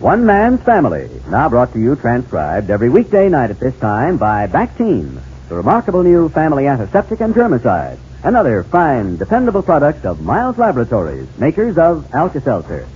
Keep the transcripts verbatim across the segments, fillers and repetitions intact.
One Man's Family, now brought to you transcribed every weekday night at this time by Bactine, the remarkable new family antiseptic and germicide. Another fine, dependable product of Miles Laboratories, makers of Alka-Seltzer.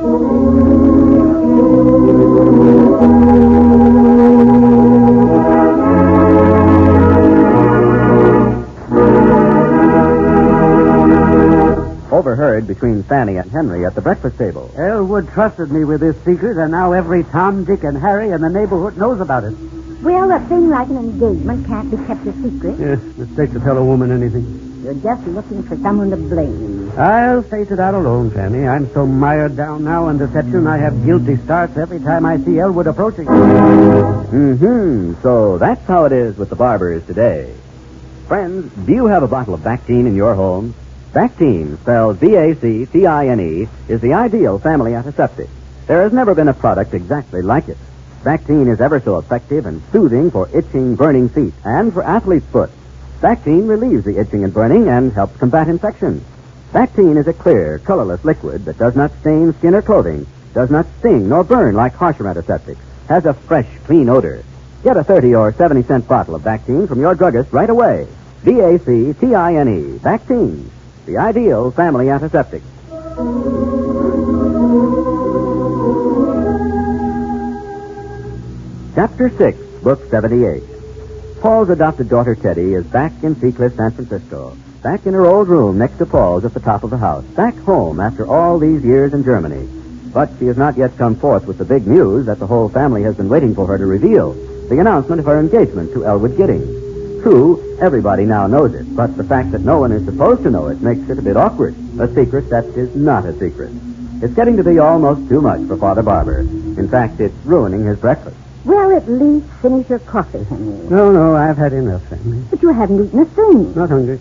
Overheard between Fanny and Henry at the breakfast table. Elwood trusted me with this secret, and now every Tom, Dick, and Harry in the neighborhood knows about it. Well, a thing like an engagement can't be kept a secret. Yes, mistake to tell a woman anything. You're just looking for someone to blame. I'll face it out alone, Fanny. I'm so mired down now in deception, I have guilty starts every time I see Elwood approaching. Mm-hmm. So that's how it is with the barbers today. Friends, do you have a bottle of Bactine in your home? Bactine, spelled B A C T I N E, is the ideal family antiseptic. There has never been a product exactly like it. Bactine is ever so effective and soothing for itching, burning feet and for athlete's foot. Bactine relieves the itching and burning and helps combat infections. Bactine is a clear, colorless liquid that does not stain skin or clothing, does not sting nor burn like harsher antiseptics, has a fresh, clean odor. Get a thirty or seventy cent bottle of Bactine from your druggist right away. B A C T I N E, Bactine, the ideal family antiseptic. Chapter six, Book seventy-eight. Paul's adopted daughter, Teddy, is back in Seacliff, San Francisco. Back in her old room next to Paul's at the top of the house. Back home after all these years in Germany. But she has not yet come forth with the big news that the whole family has been waiting for her to reveal. The announcement of her engagement to Elwood Giddings. True, everybody now knows it, but the fact that no one is supposed to know it makes it a bit awkward. A secret that is not a secret. It's getting to be almost too much for Father Barber. In fact, it's ruining his breakfast. Well, at least finish your coffee, Henry. No, no, I've had enough, Fanny. But you haven't eaten a thing. Not hungry.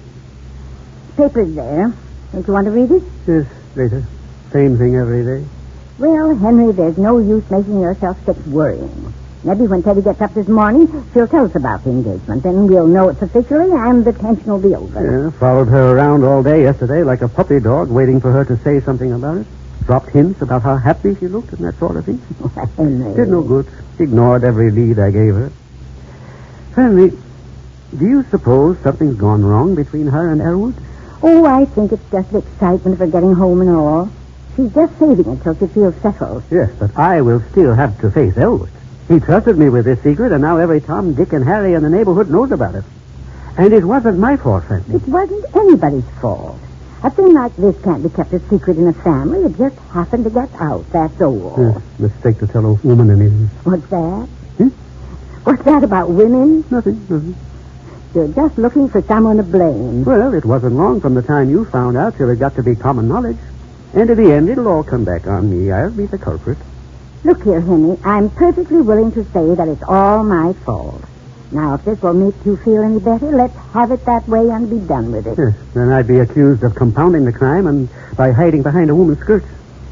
Paper's there. Don't you want to read it? Yes, later. Same thing every day. Well, Henry, there's no use making yourself sick worrying. Maybe when Teddy gets up this morning, she'll tell us about the engagement. Then we'll know it's officially, and the tension will be over. Yeah, followed her around all day yesterday like a puppy dog, waiting for her to say something about it. Dropped hints about how happy she looked and that sort of thing. Henry. Did no good. Ignored every lead I gave her. Fanny, do you suppose something's gone wrong between her and Elwood? Oh, I think it's just the excitement of her getting home and all. She's just saving it till she feels settled. Yes, but I will still have to face Elwood. He trusted me with this secret, and now every Tom, Dick, and Harry in the neighborhood knows about it. And it wasn't my fault, Fanny. It wasn't anybody's fault. A thing like this can't be kept a secret in a family. It just happened to get out, that's all. Yes, mistake to tell a woman anything. What's that? Hmm? What's that about women? Nothing, nothing. You're just looking for someone to blame. Well, it wasn't long from the time you found out till it got to be common knowledge. And in the end, it'll all come back on me. I'll be the culprit. Look here, Henry. I'm perfectly willing to say that it's all my fault. Now, if this will make you feel any better, let's have it that way and be done with it. Yes, then I'd be accused of compounding the crime and by hiding behind a woman's skirts.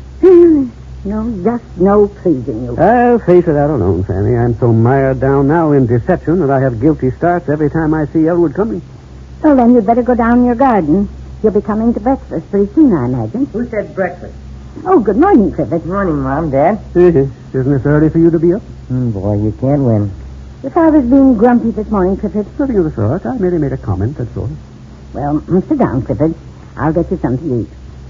No, just no pleasing you. I'll face it out alone, Fanny. I'm so mired down now in deception that I have guilty starts every time I see Elwood coming. Well, then you'd better go down in your garden. He'll be coming to breakfast pretty soon, I imagine. Who said breakfast? Oh, good morning, Clifford. Good morning, Mom, Dad. Isn't this early for you to be up? Mm, boy, you can't win. Your father's being grumpy this morning, Clifford. Nothing of the sort. I merely made a comment, that's all. Well, sit down, Clifford. I'll get you something to eat.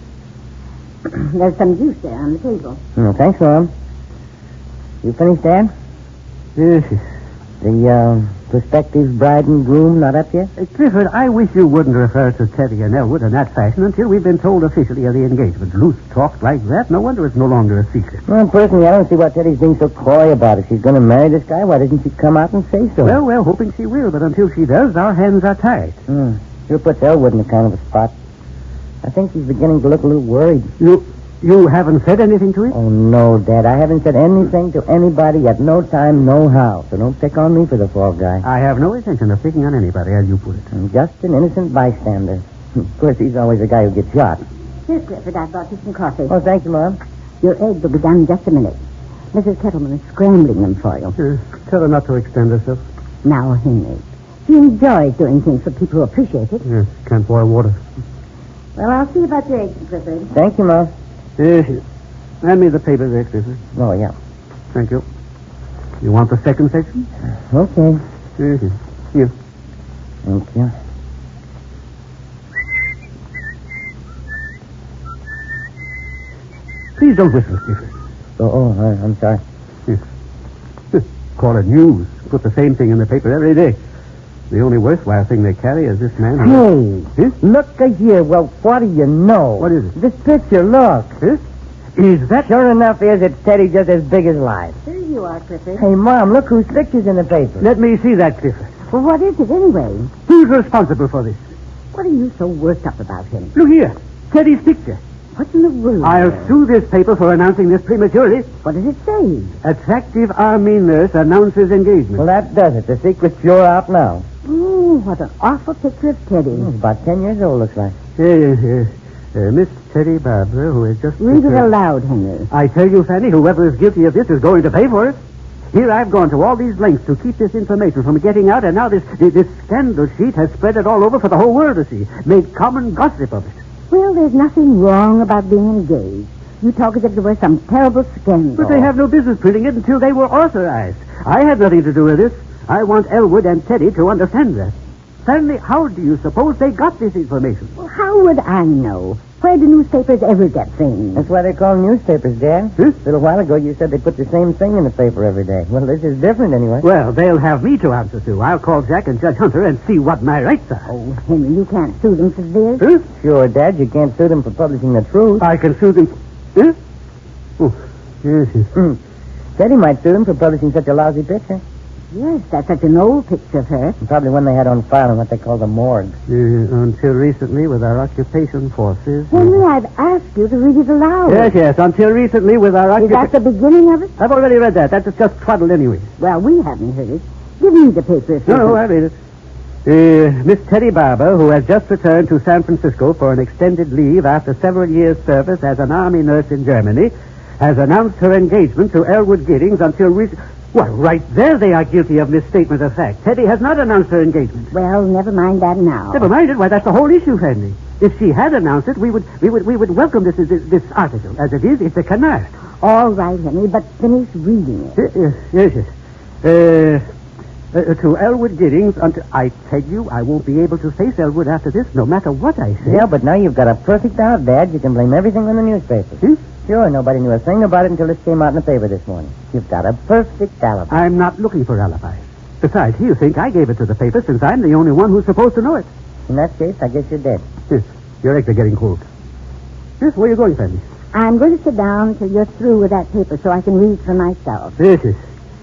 There's some juice there on the table. Mm, thanks, Mom. You finished, Dad? Yes. The uh, prospective bride and groom not up yet? Hey, Clifford, I wish you wouldn't refer to Teddy and Elwood in that fashion until we've been told officially of the engagement. Loose talk like that, no wonder it's no longer a secret. Well, personally, I don't see why Teddy's being so coy about it. She's going to marry this guy. Why doesn't she come out and say so? Well, we're hoping she will, but until she does, our hands are tied. Hmm. Sure puts Elwood in a kind of a spot. I think she's beginning to look a little worried. You you haven't said anything to him? Oh, no, Dad. I haven't said anything to anybody at no time, no how. So don't pick on me for the fall guy. I have no intention of picking on anybody, as you put it. I'm just an innocent bystander. Of course, he's always the guy who gets shot. Here, Clifford, I brought you some coffee. Oh, thank you, Mom. Your eggs will be done in just a minute. Missus Kettleman is scrambling them for you. Uh, tell her not to extend herself. Now, Henry, she enjoys doing things for people who appreciate it. Yes, can't boil water. Well, I'll see about your eggs, Clifford. Thank you, Mom. Yes. Hand me the paper there, Clifford. Oh, yeah. Thank you. You want the second section? Okay. Mm-hmm. Here. Thank you. Please don't whistle, Clifford. Oh, oh I, I'm sorry. Yes. Call it news. Put the same thing in the paper every day. The only worthwhile thing they carry is this man. Hey, Yes? look a here. Well, what do you know? What is it? This picture, look. Yes? Is that... Sure enough is it's Teddy just as big as life. Here you are, Clifford. Hey, Mom, look whose picture's in the paper. Let me see that, Clifford. Well, what is it anyway? Who's responsible for this? What are you so worked up about him? Look here. Teddy's picture. What's in the world? I'll sue this paper for announcing this prematurely. What does it say? Attractive army nurse announces engagement. Well, that does it. The secret's sure out now. Oh, what an awful picture of Teddy. He's about ten years old, looks like. Yes, yes, yes. Uh, Miss Teddy Barber, who has just... Read it aloud, Henry. I tell you, Fanny, whoever is guilty of this is going to pay for it. Here I've gone to all these lengths to keep this information from getting out, and now this this scandal sheet has spread it all over for the whole world to see. Made common gossip of it. Well, there's nothing wrong about being engaged. You talk as if there was some terrible scandal. But they have no business printing it until they were authorized. I had nothing to do with this. I want Elwood and Teddy to understand that. Fanny, how do you suppose they got this information? Well, how would I know? Where do newspapers ever get things? That's why they call them newspapers, Dad. Huh? A little while ago, you said they put the same thing in the paper every day. Well, this is different anyway. Well, they'll have me to answer to. I'll call Jack and Judge Hunter and see what my rights are. Oh, Henry, you can't sue them for this. Huh? Sure, Dad, you can't sue them for publishing the truth. I can sue them. Huh? Oh, yes, yes. Mm. Teddy might sue them for publishing such a lousy picture. Yes, that's such an old picture of her. And probably one they had on file in what they call the morgue. Uh, until recently, with our occupation forces. Henry, I've asked you to read it aloud. Yes, yes. Until recently, with our Is that occupation. the beginning of it? I've already read that. That's just twaddle anyway. Well, we haven't heard it. Give me the paper. if No, you no, will. I read it. Uh, Miss Teddy Barber, who has just returned to San Francisco for an extended leave after several years' service as an army nurse in Germany, has announced her engagement to Elwood Giddings until recent. Well, right there they are guilty of misstatement of fact. Teddy has not announced her engagement. Well, never mind that now. Never mind it. Why, that's the whole issue, Fanny. If she had announced it, we would we would we would welcome this this, this article. As it is, it's a canard. All right, Henry, but finish reading it. Yes, yes, yes. Uh, uh, to Elwood Giddings, until I tell you, I won't be able to face Elwood after this, no matter what I say. Yeah, but now you've got a perfect out, Dad. You can blame everything on the newspapers. Hmm? Sure, nobody knew a thing about it until this came out in the paper this morning. You've got a perfect alibi. I'm not looking for alibis. Besides, he'll think I gave it to the paper since I'm the only one who's supposed to know it. In that case, I guess you're dead. Yes, your eggs are getting cold. Yes, where are you going, Fanny? I'm going to sit down till you're through with that paper so I can read for myself. Yes, yes.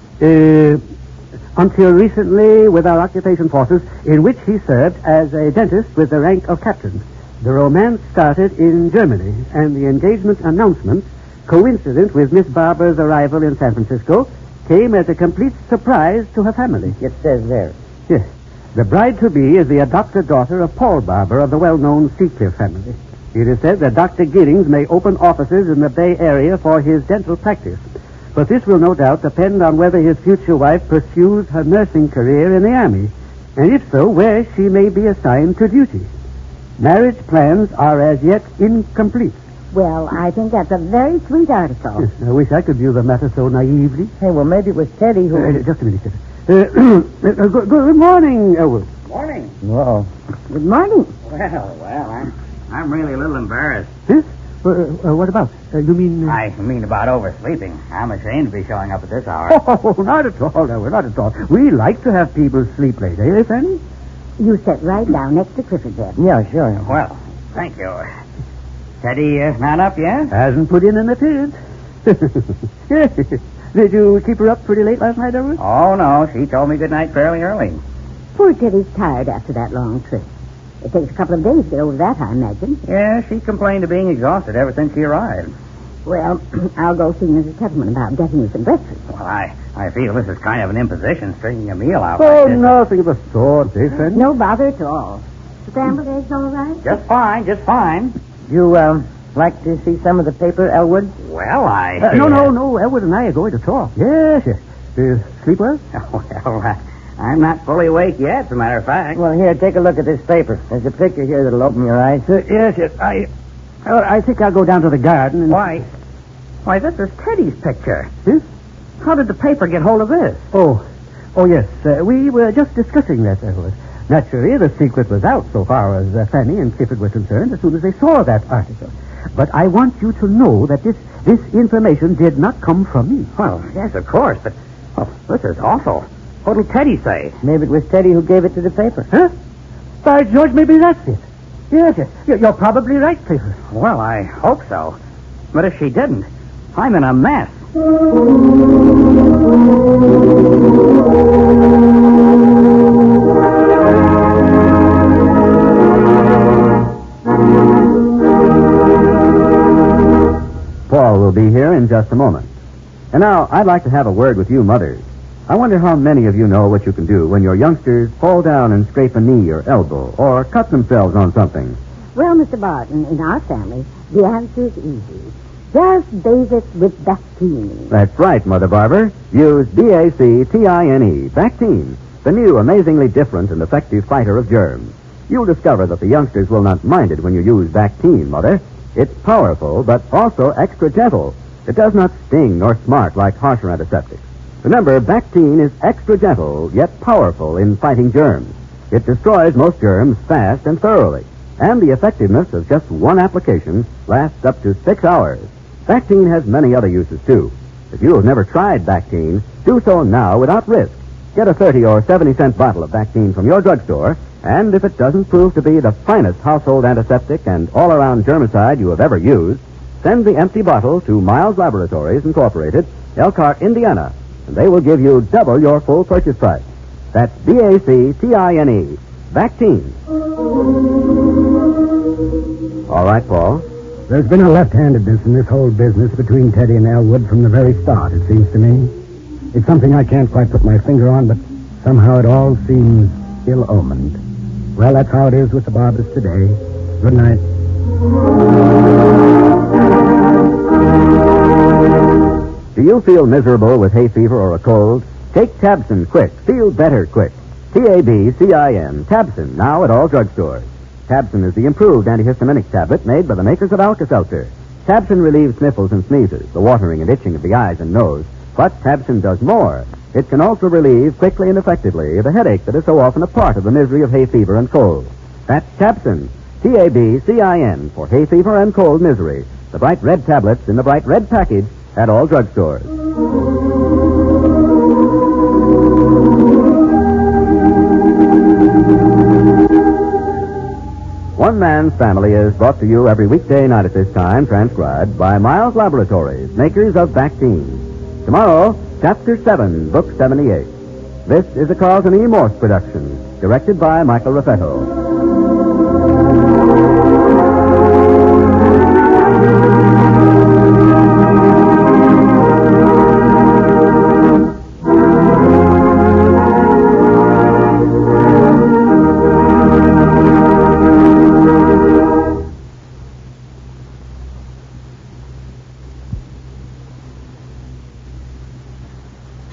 Uh, until recently, with our occupation forces, in which he served as a dentist with the rank of captain. The romance started in Germany, and the engagement announcement, coincident with Miss Barber's arrival in San Francisco, came as a complete surprise to her family. It says there. Yes. The bride-to-be is the adopted daughter of Paul Barber of the well-known Seacliff family. It is said that Doctor Giddings may open offices in the Bay Area for his dental practice. But this will no doubt depend on whether his future wife pursues her nursing career in the Army, and if so, where she may be assigned to duty. Marriage plans are as yet incomplete. Well, I think that's a very sweet article. Yes, I wish I could view the matter so naively. Hey, well, maybe it was Teddy who... Uh, just a minute, sir. Uh, uh, good, good morning, Elwood. Morning. Uh-oh. Good morning. Well, well, I'm, I'm really a little embarrassed. Yes? Uh, uh, what about? Uh, you mean... Uh... I mean about oversleeping. I'm ashamed to be showing up at this hour. Oh, not at all, Elwood, not at all. We like to have people sleep late, eh, Fanny? You sit right down next to Clifford there. Yeah, sure. Well, thank you. Teddy uh, not up yet? Hasn't put in an appearance. Did you keep her up pretty late last night, Elwood? Oh, no. She told me good night fairly early. Poor Teddy's tired after that long trip. It takes a couple of days to get over that, I imagine. Yeah, she complained of being exhausted ever since she arrived. Well, I'll go see Missus Tubman about getting you some breakfast. Well, I, I feel this is kind of an imposition, stringing a meal out Oh, like this. nothing of the sort, eh, Fanny? No bother at all. Scrambled eggs all right? Just fine, just fine. You, um, like to see some of the paper, Elwood? Well, I... Uh, no, no, no. Elwood and I are going to talk. Yes, yes. Uh, sleep well? Well, uh, I'm not fully awake yet, as a matter of fact. Well, here, take a look at this paper. There's a picture here that'll open your eyes. Uh, yes, yes. I, uh, I think I'll go down to the garden and... Why? Why, this is Teddy's picture. Hmm? How did the paper get hold of this? Oh, oh yes. Uh, we were just discussing that, Edward. Naturally, the secret was out so far as uh, Fanny and Clifford were concerned as soon as they saw that article. But I want you to know that this this information did not come from me. Well, yes, of course, but oh, this is awful. What'll Teddy say? Maybe it was Teddy who gave it to the paper. Huh? By George, maybe that's it. Yes, yes. You're, you're probably right, Clifford. Well, I hope so. But if she didn't, I'm in a mess. Paul will be here in just a moment. And now, I'd like to have a word with you mothers. I wonder how many of you know what you can do when your youngsters fall down and scrape a knee or elbow or cut themselves on something. Well, Mister Barton, in our family, the answer is easy. Just bathe it with Bactine. That's right, Mother Barber. Use B A C T I N E, Bactine, the new amazingly different and effective fighter of germs. You'll discover that the youngsters will not mind it when you use Bactine, Mother. It's powerful, but also extra gentle. It does not sting nor smart like harsher antiseptics. Remember, Bactine is extra gentle, yet powerful in fighting germs. It destroys most germs fast and thoroughly. And the effectiveness of just one application lasts up to six hours. Bactine has many other uses, too. If you have never tried Bactine, do so now without risk. Get a thirty or seventy cent bottle of Bactine from your drugstore, and if it doesn't prove to be the finest household antiseptic and all-around germicide you have ever used, send the empty bottle to Miles Laboratories, Incorporated, Elkhart, Indiana, and they will give you double your full purchase price. That's B A C T I N E, Bactine. All right, Paul. There's been a left-handedness in this whole business between Teddy and Elwood from the very start, it seems to me. It's something I can't quite put my finger on, but somehow it all seems ill-omened. Well, that's how it is with the Barbers today. Good night. Do you feel miserable with hay fever or a cold? Take Tabsin quick. Feel better quick. T A B C I N, Tabsin, now at all drugstores. Tabsin is the improved antihistaminic tablet made by the makers of Alka-Seltzer. Tabsin relieves sniffles and sneezes, the watering and itching of the eyes and nose. But Tabsin does more. It can also relieve quickly and effectively the headache that is so often a part of the misery of hay fever and cold. That's Tabsin, T A B C I N, for hay fever and cold misery. The bright red tablets in the bright red package at all drugstores. One Man's Family is brought to you every weekday night at this time, transcribed by Miles Laboratories, makers of Bactine. Tomorrow, Chapter seven, Book seventy-eight. This is a Carlton E. Morse production, directed by Michael Raffetto.